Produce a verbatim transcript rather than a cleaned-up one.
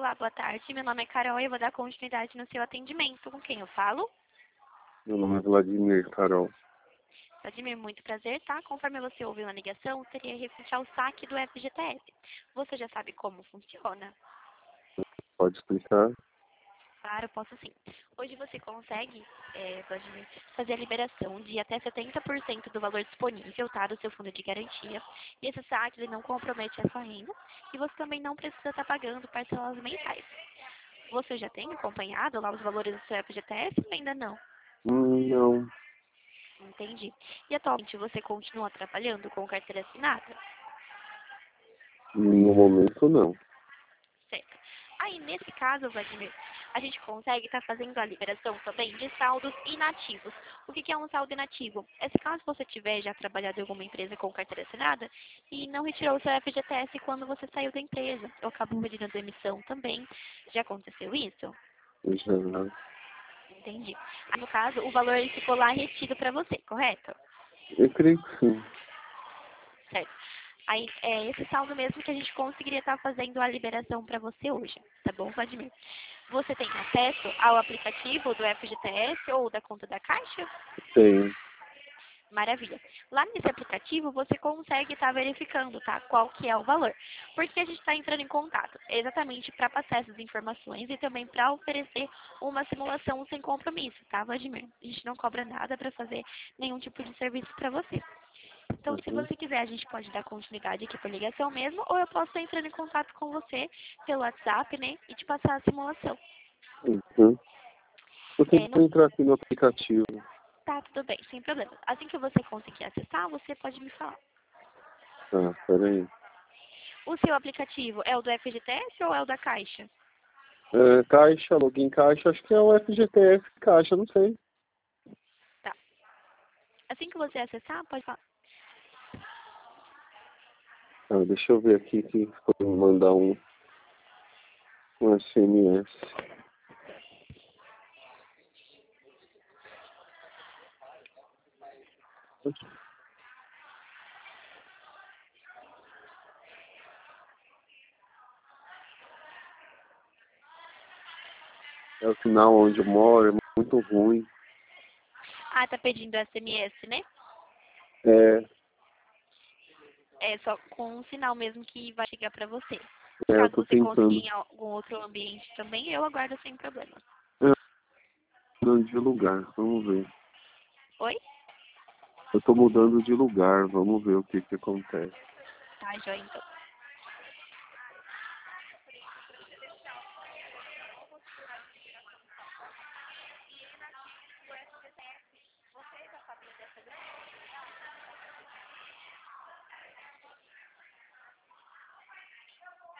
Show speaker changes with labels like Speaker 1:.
Speaker 1: Olá, boa tarde. Meu nome é Carol e eu vou dar continuidade no seu atendimento. Com quem eu falo?
Speaker 2: Meu nome é Vladimir, Carol.
Speaker 1: Vladimir, muito prazer, tá? Conforme você ouviu na ligação, seria referente ao saque do F G T S. Você já sabe como funciona?
Speaker 2: Pode explicar?
Speaker 1: Claro, posso sim. Hoje você consegue, é, Vladimir, fazer a liberação de até setenta por cento do valor disponível, tá? Do seu fundo de garantia. E esse saque, ele não compromete a sua renda. E você também não precisa estar pagando parcelas mensais. Você já tem acompanhado lá os valores do seu F G T S ou ainda não?
Speaker 2: Hum, não.
Speaker 1: Entendi. E atualmente você continua trabalhando com carteira assinada?
Speaker 2: No momento, não.
Speaker 1: Certo. Aí, nesse caso, Vladimir, a gente consegue estar fazendo a liberação também de saldos inativos. O que que é um saldo inativo? É se caso você tiver já trabalhado em alguma empresa com carteira assinada e não retirou o seu F G T S quando você saiu da empresa, ou acabou pedindo demissão também. Já aconteceu isso?
Speaker 2: Já.
Speaker 1: Entendi. Aí, no caso, o valor ele ficou lá retido para você, correto?
Speaker 2: Eu creio que sim.
Speaker 1: Certo. Aí, é esse saldo mesmo que a gente conseguiria estar fazendo a liberação para você hoje, tá bom, Vladimir? Você tem acesso ao aplicativo do F G T S ou da conta da Caixa?
Speaker 2: Tenho.
Speaker 1: Maravilha. Lá nesse aplicativo você consegue estar verificando, tá? Qual que é o valor. Porque a gente está entrando em contato exatamente para passar essas informações e também para oferecer uma simulação sem compromisso, tá, Vladimir? A gente não cobra nada para fazer nenhum tipo de serviço para você. Então, se
Speaker 2: Uhum.
Speaker 1: você quiser, a gente pode dar continuidade aqui por ligação mesmo, ou eu posso estar entrando em contato com você pelo WhatsApp, né, e te passar a simulação.
Speaker 2: Uhum. Eu
Speaker 1: É,
Speaker 2: tento
Speaker 1: não,
Speaker 2: entrar aqui no aplicativo.
Speaker 1: tá, tudo bem, sem problema. Assim que você conseguir acessar, você pode me falar.
Speaker 2: Tá, peraí.
Speaker 1: O seu aplicativo é o do F G T S ou é o da Caixa?
Speaker 2: É, caixa, login caixa, acho que é o F G T S caixa, não sei.
Speaker 1: Tá. Assim que você acessar, pode falar.
Speaker 2: Ah, deixa eu ver aqui que foi mandar um, um S M S. É o sinal onde eu moro, é muito ruim.
Speaker 1: Ah, tá pedindo S M S, né?
Speaker 2: É,
Speaker 1: É só com um sinal mesmo que vai chegar pra você.
Speaker 2: é, eu
Speaker 1: Caso
Speaker 2: tô
Speaker 1: você conseguir
Speaker 2: tentando.
Speaker 1: em algum outro ambiente também, eu aguardo sem problema.
Speaker 2: É, mudando de lugar, vamos ver.
Speaker 1: Oi?
Speaker 2: Eu tô mudando de lugar, vamos ver o que que acontece.
Speaker 1: Tá, joia, então.